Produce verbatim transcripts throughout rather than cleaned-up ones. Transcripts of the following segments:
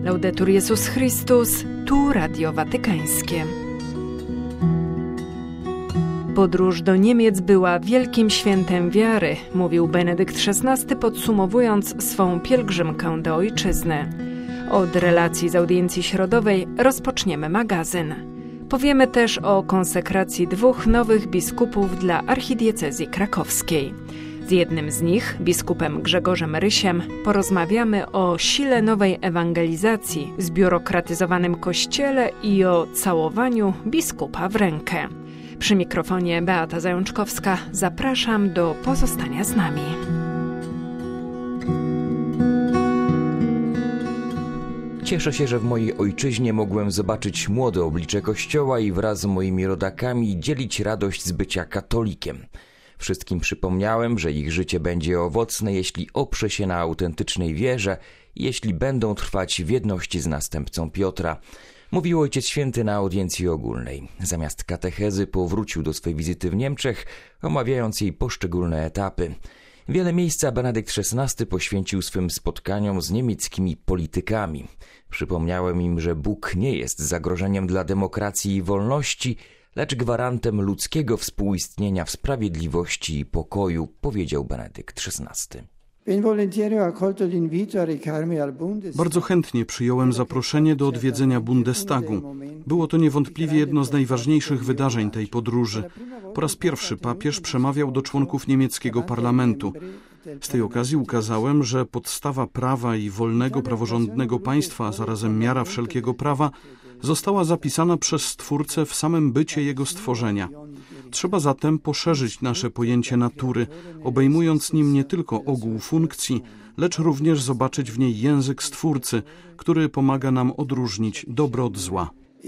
Laudetur Jezus Chrystus, tu Radio Watykańskie. Podróż do Niemiec była wielkim świętem wiary, mówił Benedykt szesnasty, podsumowując swą pielgrzymkę do ojczyzny. Od relacji z audiencji środowej rozpoczniemy magazyn. Powiemy też o konsekracji dwóch nowych biskupów dla archidiecezji krakowskiej. Z jednym z nich, biskupem Grzegorzem Rysiem, porozmawiamy o sile nowej ewangelizacji, zbiurokratyzowanym kościele i o całowaniu biskupa w rękę. Przy mikrofonie Beata Zajączkowska. Zapraszam do pozostania z nami. Cieszę się, że w mojej ojczyźnie mogłem zobaczyć młode oblicze Kościoła i wraz z moimi rodakami dzielić radość z bycia katolikiem. Wszystkim przypomniałem, że ich życie będzie owocne, jeśli oprze się na autentycznej wierze i jeśli będą trwać w jedności z następcą Piotra. Mówił Ojciec Święty na audiencji ogólnej. Zamiast katechezy powrócił do swej wizyty w Niemczech, omawiając jej poszczególne etapy. Wiele miejsca Benedykt szesnasty poświęcił swym spotkaniom z niemieckimi politykami. Przypomniałem im, że Bóg nie jest zagrożeniem dla demokracji i wolności, lecz gwarantem ludzkiego współistnienia w sprawiedliwości i pokoju, powiedział Benedykt szesnasty. Bardzo chętnie przyjąłem zaproszenie do odwiedzenia Bundestagu. Było to niewątpliwie jedno z najważniejszych wydarzeń tej podróży. Po raz pierwszy papież przemawiał do członków niemieckiego parlamentu. Z tej okazji ukazałem, że podstawa prawa i wolnego, praworządnego państwa, a zarazem miara wszelkiego prawa, została zapisana przez Stwórcę w samym bycie Jego stworzenia. Trzeba zatem poszerzyć nasze pojęcie natury, obejmując nim nie tylko ogół funkcji, lecz również zobaczyć w niej język Stwórcy, który pomaga nam odróżnić dobro od zła.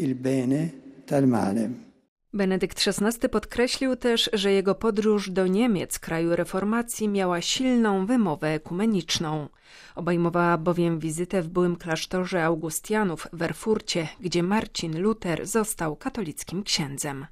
Benedykt szesnasty podkreślił też, że jego podróż do Niemiec, kraju reformacji, miała silną wymowę ekumeniczną. Obejmowała bowiem wizytę w byłym klasztorze Augustianów w Erfurcie, gdzie Marcin Luter został katolickim księdzem.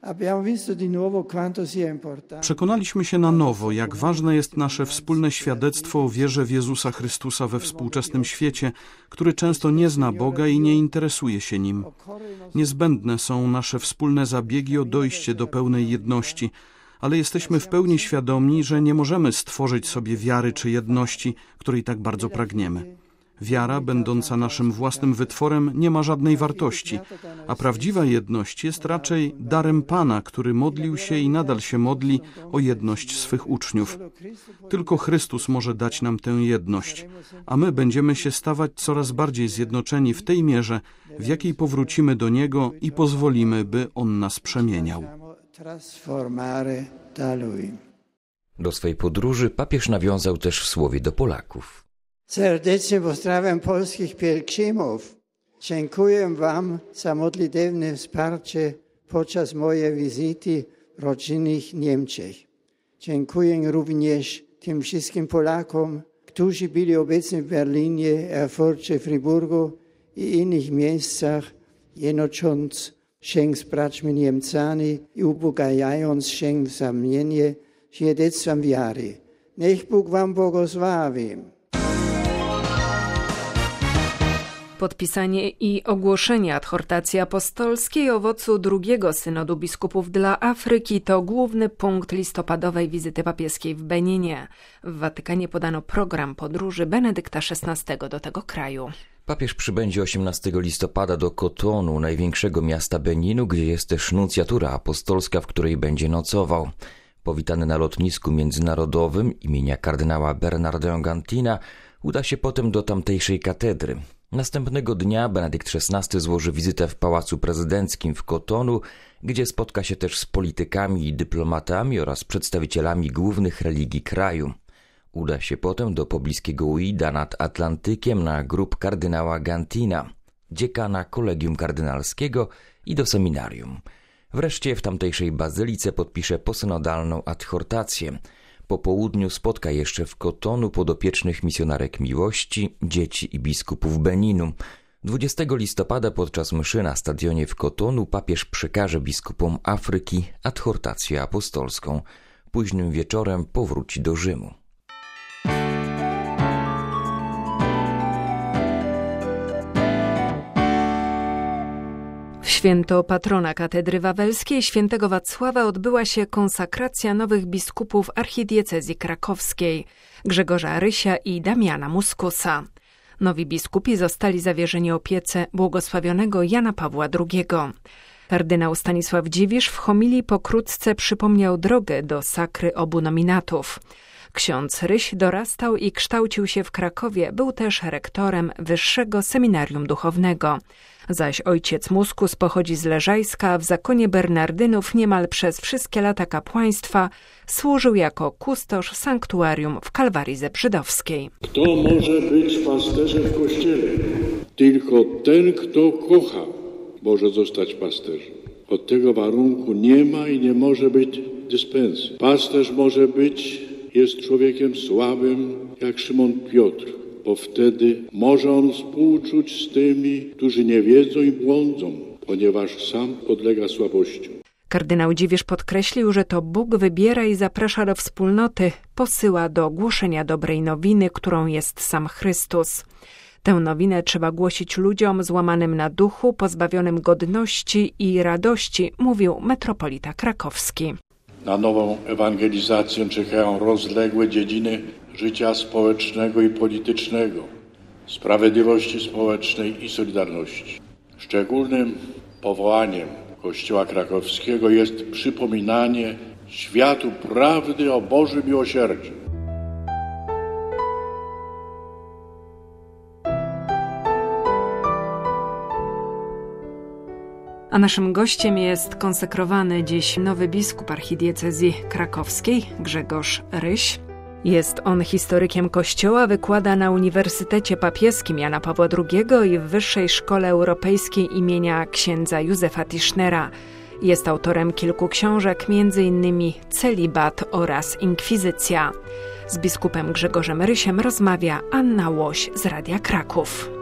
Przekonaliśmy się na nowo, jak ważne jest nasze wspólne świadectwo o wierze w Jezusa Chrystusa we współczesnym świecie, który często nie zna Boga i nie interesuje się Nim. Niezbędne są nasze wspólne zabiegi o dojście do pełnej jedności, ale jesteśmy w pełni świadomi, że nie możemy stworzyć sobie wiary czy jedności, której tak bardzo pragniemy. Wiara, będąca naszym własnym wytworem, nie ma żadnej wartości, a prawdziwa jedność jest raczej darem Pana, który modlił się i nadal się modli o jedność swych uczniów. Tylko Chrystus może dać nam tę jedność, a my będziemy się stawać coraz bardziej zjednoczeni w tej mierze, w jakiej powrócimy do Niego i pozwolimy, by On nas przemieniał. Do swej podróży papież nawiązał też w słowie do Polaków. Serdecznie pozdrawiam polskich pielgrzymów. Dziękuję Wam za modlitewne wsparcie podczas mojej wizyty w rodzinnych Niemczech. Dziękuję również tym wszystkim Polakom, którzy byli obecni w Berlinie, Erfurcie, Fryburgu i innych miejscach, jednocząc się z braćmi Niemcami i ubogacając się wzajemnie świadectwem wiary. Niech Bóg Wam błogosławi. Podpisanie i ogłoszenie adhortacji apostolskiej owocu drugiego synodu biskupów dla Afryki to główny punkt listopadowej wizyty papieskiej w Beninie. W Watykanie podano program podróży Benedykta szesnastego do tego kraju. Papież przybędzie osiemnastego listopada do Kotonu, największego miasta Beninu, gdzie jest też nuncjatura apostolska, w której będzie nocował. Powitany na lotnisku międzynarodowym imienia kardynała Bernardin Gantina, uda się potem do tamtejszej katedry. Następnego dnia Benedykt szesnasty złoży wizytę w Pałacu Prezydenckim w Kotonu, gdzie spotka się też z politykami i dyplomatami oraz przedstawicielami głównych religii kraju. Uda się potem do pobliskiego Uida nad Atlantykiem na grób kardynała Gantina, dziekana Kolegium Kardynalskiego i do seminarium. Wreszcie w tamtejszej bazylice podpisze posynodalną adhortację. Po południu spotka jeszcze w Kotonu podopiecznych misjonarek miłości, dzieci i biskupów Beninu. dwudziestego listopada podczas mszy na stadionie w Kotonu papież przekaże biskupom Afryki adhortację apostolską. Późnym wieczorem powróci do Rzymu. święto patrona katedry wawelskiej świętego Wacława odbyła się konsakracja nowych biskupów archidiecezji krakowskiej, Grzegorza Rysia i Damiana Muskusa. Nowi biskupi zostali zawierzeni opiece błogosławionego Jana Pawła drugiego. Kardynał Stanisław Dziwisz w homilii pokrótce przypomniał drogę do sakry obu nominatów. Ksiądz Ryś dorastał i kształcił się w Krakowie, był też rektorem Wyższego Seminarium Duchownego. Zaś ojciec Muskus pochodzi z Leżajska, a w zakonie Bernardynów niemal przez wszystkie lata kapłaństwa służył jako kustosz sanktuarium w Kalwarii Zebrzydowskiej. Kto może być pasterzem w Kościele? Tylko ten, kto kocha, może zostać pasterzem. Od tego warunku nie ma i nie może być dyspensy. Pasterz może być, jest człowiekiem słabym, jak Szymon Piotr, bo wtedy może on współczuć z tymi, którzy nie wiedzą i błądzą, ponieważ sam podlega słabościom. Kardynał Dziwisz podkreślił, że to Bóg wybiera i zaprasza do wspólnoty, posyła do głoszenia dobrej nowiny, którą jest sam Chrystus. Tę nowinę trzeba głosić ludziom złamanym na duchu, pozbawionym godności i radości, mówił metropolita krakowski. Na nową ewangelizację czekają rozległe dziedziny życia społecznego i politycznego, sprawiedliwości społecznej i solidarności. Szczególnym powołaniem Kościoła krakowskiego jest przypominanie światu prawdy o Bożym miłosierdziu. A naszym gościem jest konsekrowany dziś nowy biskup archidiecezji krakowskiej, Grzegorz Ryś. Jest on historykiem Kościoła, wykłada na Uniwersytecie Papieskim Jana Pawła drugiego i w Wyższej Szkole Europejskiej imienia księdza Józefa Tischnera. Jest autorem kilku książek, między innymi Celibat oraz Inkwizycja. Z biskupem Grzegorzem Rysiem rozmawia Anna Łoś z Radia Kraków.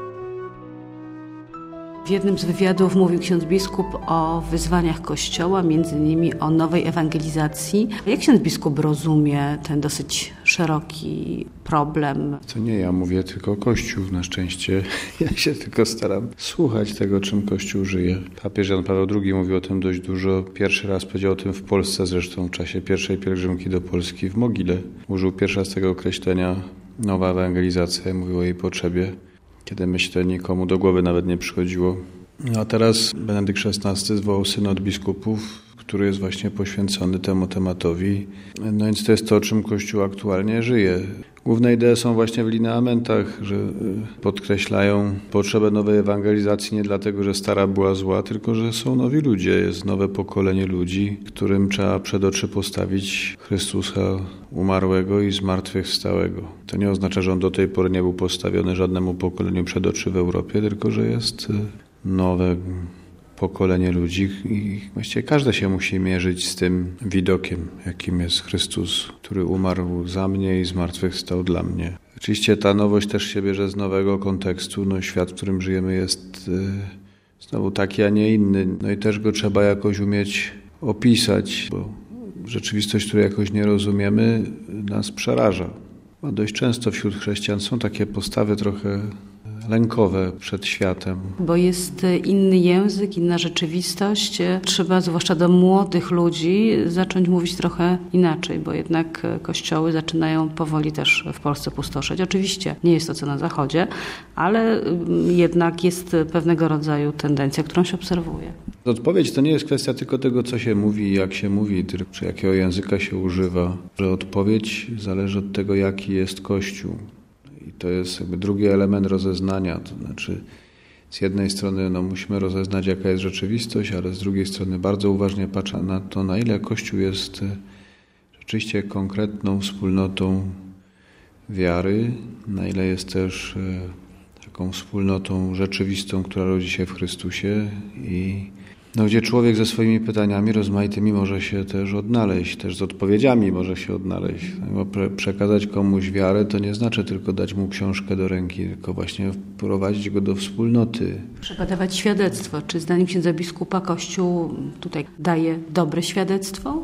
W jednym z wywiadów mówił ksiądz biskup o wyzwaniach Kościoła, między innymi o nowej ewangelizacji. Jak ksiądz biskup rozumie ten dosyć szeroki problem? To nie ja mówię, tylko Kościół na szczęście. Ja się tylko staram słuchać tego, czym Kościół żyje. Papież Jan Paweł drugi mówił o tym dość dużo. Pierwszy raz powiedział o tym w Polsce zresztą w czasie pierwszej pielgrzymki do Polski w Mogile. Użył pierwszy raz tego określenia nowa ewangelizacja, mówił o jej potrzebie, kiedy myślę nikomu do głowy nawet nie przychodziło. A teraz Benedykt szesnasty zwołał synod biskupów, który jest właśnie poświęcony temu tematowi. No więc to jest to, czym Kościół aktualnie żyje. Główne idee są właśnie w lineamentach, że podkreślają potrzebę nowej ewangelizacji nie dlatego, że stara była zła, tylko że są nowi ludzie, jest nowe pokolenie ludzi, którym trzeba przed oczy postawić Chrystusa umarłego i zmartwychwstałego. To nie oznacza, że on do tej pory nie był postawiony żadnemu pokoleniu przed oczy w Europie, tylko że jest nowe pokolenie ludzi i właściwie każdy się musi mierzyć z tym widokiem, jakim jest Chrystus, który umarł za mnie i zmartwychwstał dla mnie. Oczywiście ta nowość też się bierze z nowego kontekstu. No, świat, w którym żyjemy, jest y, znowu taki, a nie inny. No i też go trzeba jakoś umieć opisać, bo rzeczywistość, której jakoś nie rozumiemy, nas przeraża. Bo dość często wśród chrześcijan są takie postawy trochę lękowe przed światem. Bo jest inny język, inna rzeczywistość. Trzeba, zwłaszcza do młodych ludzi, zacząć mówić trochę inaczej, bo jednak kościoły zaczynają powoli też w Polsce pustoszeć. Oczywiście nie jest to, co na Zachodzie, ale jednak jest pewnego rodzaju tendencja, którą się obserwuje. Odpowiedź to nie jest kwestia tylko tego, co się mówi i jak się mówi, czy jakiego języka się używa. Że odpowiedź zależy od tego, jaki jest Kościół. I to jest jakby drugi element rozeznania, to znaczy z jednej strony no, musimy rozeznać, jaka jest rzeczywistość, ale z drugiej strony bardzo uważnie patrzę na to, na ile Kościół jest rzeczywiście konkretną wspólnotą wiary, na ile jest też taką wspólnotą rzeczywistą, która rodzi się w Chrystusie i no, gdzie człowiek ze swoimi pytaniami rozmaitymi może się też odnaleźć, też z odpowiedziami może się odnaleźć. Bo pre- przekazać komuś wiarę to nie znaczy tylko dać mu książkę do ręki, tylko właśnie wprowadzić go do wspólnoty. Przekazywać świadectwo. Czy zdaniem księdza biskupa Kościół tutaj daje dobre świadectwo?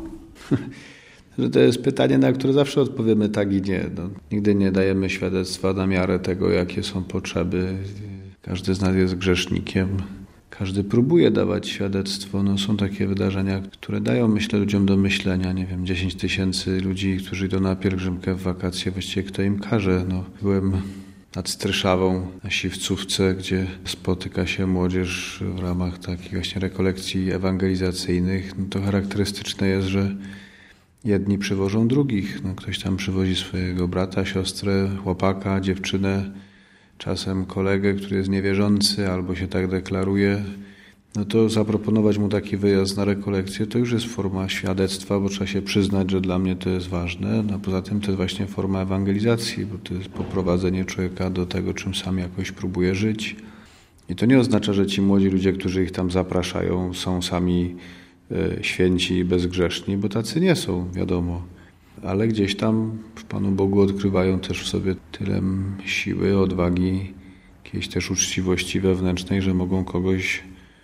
Że to jest pytanie, na które zawsze odpowiemy tak i nie. No, nigdy nie dajemy świadectwa na miarę tego, jakie są potrzeby. Każdy z nas jest grzesznikiem. każdy próbuje dawać świadectwo. No, są takie wydarzenia, które dają, myślę, ludziom do myślenia. Nie wiem, dziesięć tysięcy ludzi, którzy idą na pielgrzymkę w wakacje, właściwie kto im każe. No, byłem nad Streszawą na Siwcówce, gdzie spotyka się młodzież w ramach takich właśnie rekolekcji ewangelizacyjnych. No, to charakterystyczne jest, że jedni przywożą drugich. No, ktoś tam przywozi swojego brata, siostrę, chłopaka, dziewczynę, czasem kolegę, który jest niewierzący albo się tak deklaruje. No to zaproponować mu taki wyjazd na rekolekcję to już jest forma świadectwa, bo trzeba się przyznać, że dla mnie to jest ważne. No, poza tym to jest właśnie forma ewangelizacji, bo to jest poprowadzenie człowieka do tego, czym sam jakoś próbuje żyć. I to nie oznacza, że ci młodzi ludzie, którzy ich tam zapraszają, są sami e, święci i bezgrzeszni, bo tacy nie są, wiadomo. Ale gdzieś tam w Panu Bogu odkrywają też w sobie tyle siły, odwagi, jakiejś też uczciwości wewnętrznej, że mogą kogoś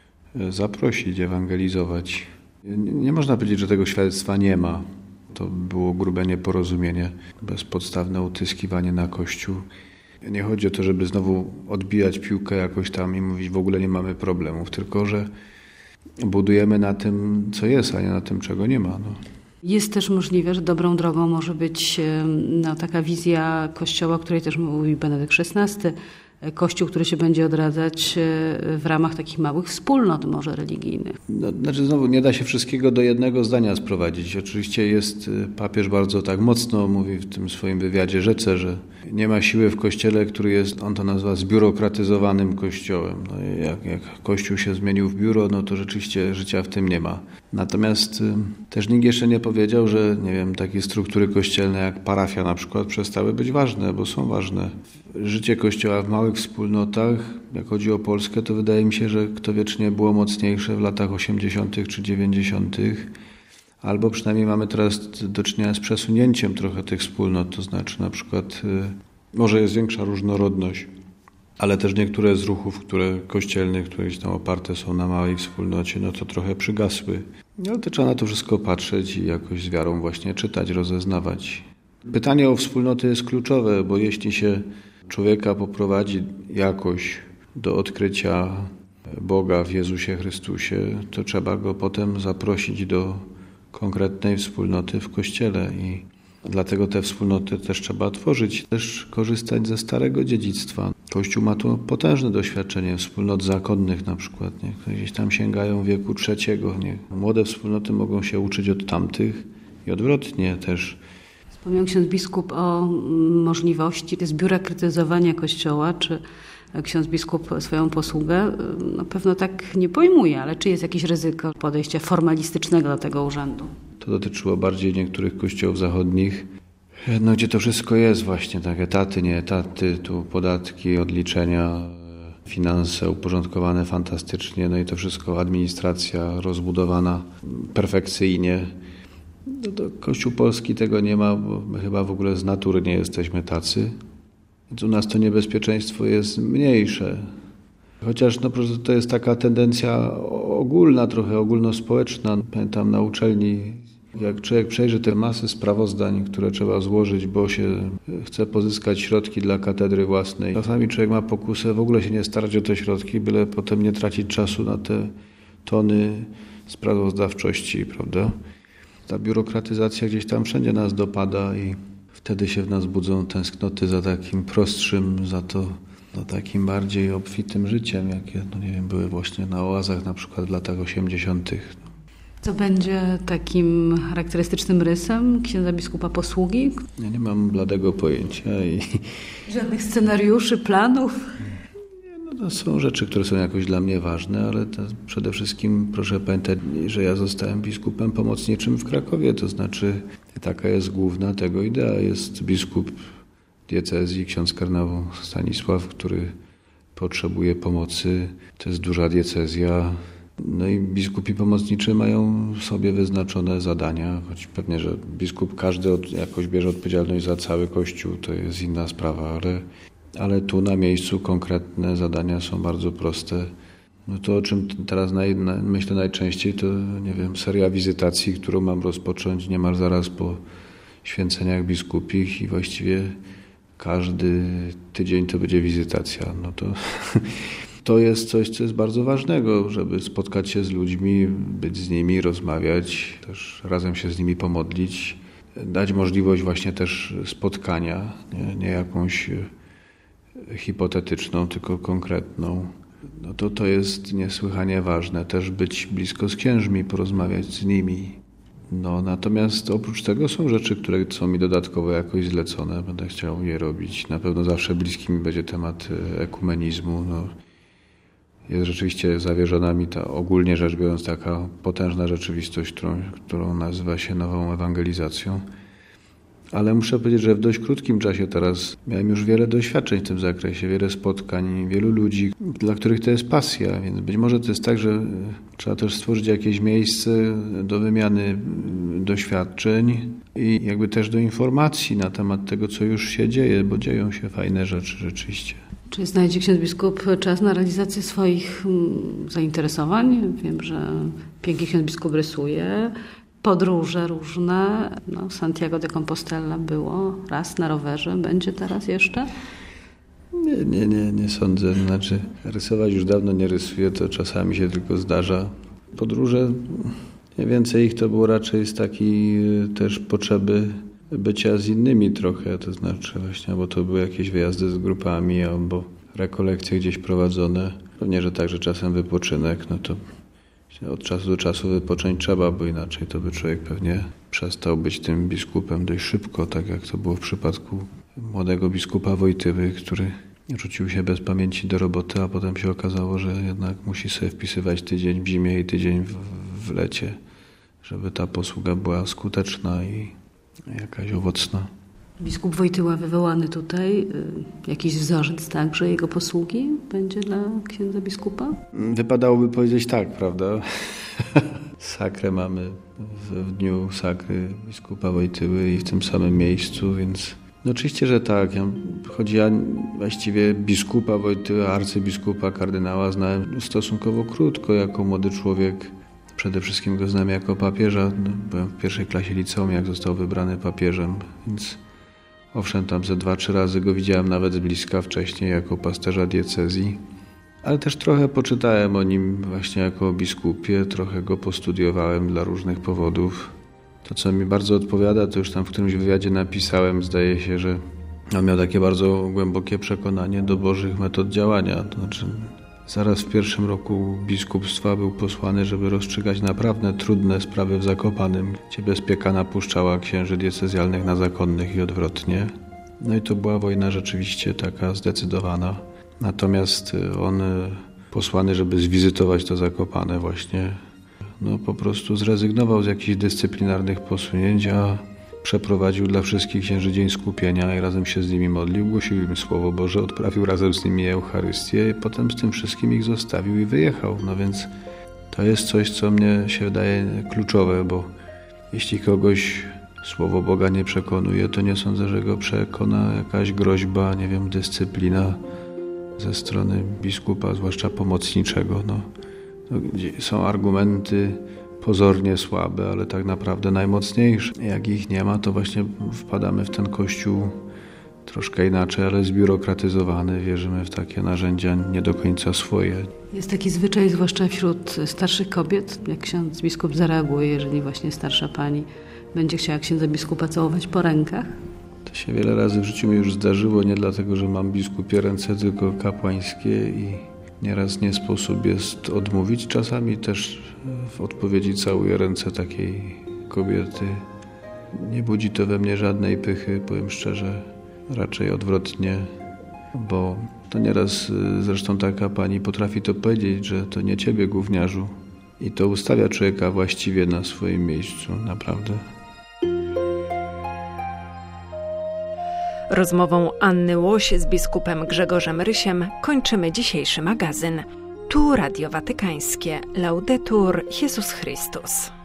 zaprosić, ewangelizować. Nie, nie można powiedzieć, że tego świadectwa nie ma. To było grube nieporozumienie, bezpodstawne utyskiwanie na Kościół. Nie chodzi o to, żeby znowu odbijać piłkę jakoś tam i mówić, w ogóle nie mamy problemów, tylko że budujemy na tym, co jest, a nie na tym, czego nie ma. No. Jest też możliwe, że dobrą drogą może być no, taka wizja Kościoła, o której też mówił Benedykt szesnasty, Kościół, który się będzie odradzać w ramach takich małych wspólnot może religijnych. No, znaczy znowu nie da się wszystkiego do jednego zdania sprowadzić. Oczywiście jest, papież bardzo tak mocno mówi w tym swoim wywiadzie Rzece, że nie ma siły w Kościele, który jest, on to nazywa zbiurokratyzowanym Kościołem. No, jak, jak Kościół się zmienił w biuro, no to rzeczywiście życia w tym nie ma. Natomiast y, też nikt jeszcze nie powiedział, że nie wiem, takie struktury kościelne jak parafia na przykład przestały być ważne, bo są ważne. Życie Kościoła w małych wspólnotach, jak chodzi o Polskę, to wydaje mi się, że kto wiecznie było mocniejsze w latach osiemdziesiątych czy dziewięćdziesiątych, albo przynajmniej mamy teraz do czynienia z przesunięciem trochę tych wspólnot, to znaczy na przykład y, może jest większa różnorodność, ale też niektóre z ruchów, które kościelnych, które gdzieś tam oparte są na małej wspólnocie, no to trochę przygasły. No to trzeba na to wszystko patrzeć i jakoś z wiarą właśnie czytać, rozeznawać. Pytanie o wspólnoty jest kluczowe, bo jeśli się człowieka poprowadzi jakoś do odkrycia Boga w Jezusie Chrystusie, to trzeba go potem zaprosić do konkretnej wspólnoty w Kościele i dlatego te wspólnoty też trzeba tworzyć, też korzystać ze starego dziedzictwa. Kościół ma tu potężne doświadczenie wspólnot zakonnych na przykład, nie? Które gdzieś tam sięgają wieku trzeciego. Nie? Młode wspólnoty mogą się uczyć od tamtych i odwrotnie też. Wspomniał ksiądz biskup o możliwości zbiurokratyzowania Kościoła, czy ksiądz biskup swoją posługę no pewno tak nie pojmuje, ale czy jest jakieś ryzyko podejścia formalistycznego do tego urzędu? To dotyczyło bardziej niektórych kościołów zachodnich, no gdzie to wszystko jest właśnie, tak, etaty, nie etaty, tu podatki, odliczenia, finanse uporządkowane fantastycznie, no i to wszystko administracja rozbudowana perfekcyjnie. No to Kościół polski tego nie ma, bo my chyba w ogóle z natury nie jesteśmy tacy. Więc u nas to niebezpieczeństwo jest mniejsze. Chociaż no, to jest taka tendencja ogólna, trochę ogólnospołeczna. Pamiętam na uczelni, jak człowiek przejrzy te masy sprawozdań, które trzeba złożyć, bo się chce pozyskać środki dla katedry własnej. Czasami człowiek ma pokusę w ogóle się nie starać o te środki, byle potem nie tracić czasu na te tony sprawozdawczości, prawda? Ta biurokratyzacja gdzieś tam wszędzie nas dopada i wtedy się w nas budzą tęsknoty za takim prostszym, za to za takim bardziej obfitym życiem, jakie no nie wiem, były właśnie na oazach na przykład w latach osiemdziesiątych. Co będzie takim charakterystycznym rysem księdza biskupa posługi? Ja nie mam bladego pojęcia. I żadnych scenariuszy, planów? No to są rzeczy, które są jakoś dla mnie ważne, ale to przede wszystkim proszę pamiętać, że ja zostałem biskupem pomocniczym w Krakowie, to znaczy taka jest główna tego idea. Jest biskup diecezji, ksiądz kardynał Stanisław, który potrzebuje pomocy. To jest duża diecezja. No i biskupi pomocniczy mają sobie wyznaczone zadania, choć pewnie, że biskup każdy od, jakoś bierze odpowiedzialność za cały Kościół, to jest inna sprawa, ale, ale tu na miejscu konkretne zadania są bardzo proste. No to, o czym teraz naj, na, myślę najczęściej, to nie wiem, seria wizytacji, którą mam rozpocząć niemal zaraz po święceniach biskupich i właściwie każdy tydzień to będzie wizytacja. No to, to jest coś, co jest bardzo ważnego, żeby spotkać się z ludźmi, być z nimi, rozmawiać, też razem się z nimi pomodlić, dać możliwość właśnie też spotkania, nie, nie jakąś hipotetyczną, tylko konkretną. No to to jest niesłychanie ważne, też być blisko z księżmi, porozmawiać z nimi. No natomiast oprócz tego są rzeczy, które są mi dodatkowo jakoś zlecone, będę chciał je robić. Na pewno zawsze bliski mi będzie temat ekumenizmu. No, jest rzeczywiście zawierzona mi ta, ogólnie rzecz biorąc, taka potężna rzeczywistość, którą, którą nazywa się nową ewangelizacją. Ale muszę powiedzieć, że w dość krótkim czasie teraz miałem już wiele doświadczeń w tym zakresie, wiele spotkań, wielu ludzi, dla których to jest pasja, więc być może to jest tak, że trzeba też stworzyć jakieś miejsce do wymiany doświadczeń i jakby też do informacji na temat tego, co już się dzieje, bo dzieją się fajne rzeczy rzeczywiście. Czy znajdzie ksiądz biskup czas na realizację swoich zainteresowań? Wiem, że pięknie ksiądz biskup rysuje. Podróże różne. No, Santiago de Compostela było raz na rowerze. Będzie teraz jeszcze? Nie, nie, nie, nie sądzę. Znaczy, rysować już dawno nie rysuję, to czasami się tylko zdarza. Podróże, mniej więcej ich to było raczej z takiej też potrzeby bycia z innymi trochę, to znaczy właśnie, bo to były jakieś wyjazdy z grupami albo rekolekcje gdzieś prowadzone. Pewnie, że także czasem wypoczynek, no to od czasu do czasu wypocząć trzeba, bo inaczej to by człowiek pewnie przestał być tym biskupem dość szybko, tak jak to było w przypadku młodego biskupa Wojtyły, który rzucił się bez pamięci do roboty, a potem się okazało, że jednak musi sobie wpisywać tydzień w zimie i tydzień w, w lecie, żeby ta posługa była skuteczna i jakaś owocna. Biskup Wojtyła wywołany tutaj, jakiś wzorzec także jego posługi będzie dla księdza biskupa? Wypadałoby powiedzieć tak, prawda? Sakrę mamy w, w dniu sakry biskupa Wojtyły i w tym samym miejscu, więc no oczywiście, że tak. Ja, choć ja właściwie biskupa Wojtyły, arcybiskupa, kardynała znałem stosunkowo krótko jako młody człowiek. Przede wszystkim go znam jako papieża. Byłem w pierwszej klasie liceum, jak został wybrany papieżem, więc owszem, tam ze dwa, trzy razy go widziałem nawet z bliska wcześniej jako pasterza diecezji, ale też trochę poczytałem o nim właśnie jako o biskupie, trochę go postudiowałem dla różnych powodów. To, co mi bardzo odpowiada, to już tam w którymś wywiadzie napisałem, zdaje się, że on miał takie bardzo głębokie przekonanie do bożych metod działania. To znaczy, zaraz w pierwszym roku biskupstwa był posłany, żeby rozstrzygać naprawdę trudne sprawy w Zakopanem, gdzie bezpieka napuszczała księży diecezjalnych na zakonnych i odwrotnie. No i to była wojna rzeczywiście taka zdecydowana. Natomiast on posłany, żeby zwizytować to Zakopane właśnie, no po prostu zrezygnował z jakichś dyscyplinarnych posunięć, a przeprowadził dla wszystkich księży dzień skupienia i razem się z nimi modlił, głosił im Słowo Boże, odprawił razem z nimi Eucharystię i potem z tym wszystkim ich zostawił i wyjechał. No więc to jest coś, co mnie się wydaje kluczowe, bo jeśli kogoś Słowo Boga nie przekonuje, to nie sądzę, że go przekona jakaś groźba, nie wiem, dyscyplina ze strony biskupa, zwłaszcza pomocniczego. No, są argumenty pozornie słabe, ale tak naprawdę najmocniejsze. Jak ich nie ma, to właśnie wpadamy w ten kościół troszkę inaczej, ale zbiurokratyzowany. Wierzymy w takie narzędzia nie do końca swoje. Jest taki zwyczaj, zwłaszcza wśród starszych kobiet, jak ksiądz biskup zareaguje, jeżeli właśnie starsza pani będzie chciała księdza biskupa całować po rękach? To się wiele razy w życiu mi już zdarzyło, nie dlatego, że mam biskupie ręce, tylko kapłańskie i nieraz nie sposób jest odmówić. Czasami też w odpowiedzi całuję ręce takiej kobiety. Nie budzi to we mnie żadnej pychy, powiem szczerze, raczej odwrotnie, bo to nieraz zresztą taka pani potrafi to powiedzieć, że to nie ciebie, gówniarzu. I to ustawia człowieka właściwie na swoim miejscu, naprawdę. Rozmową Anny Łoś z biskupem Grzegorzem Rysiem kończymy dzisiejszy magazyn. Tu Radio Watykańskie. Laudetur Jezus Chrystus.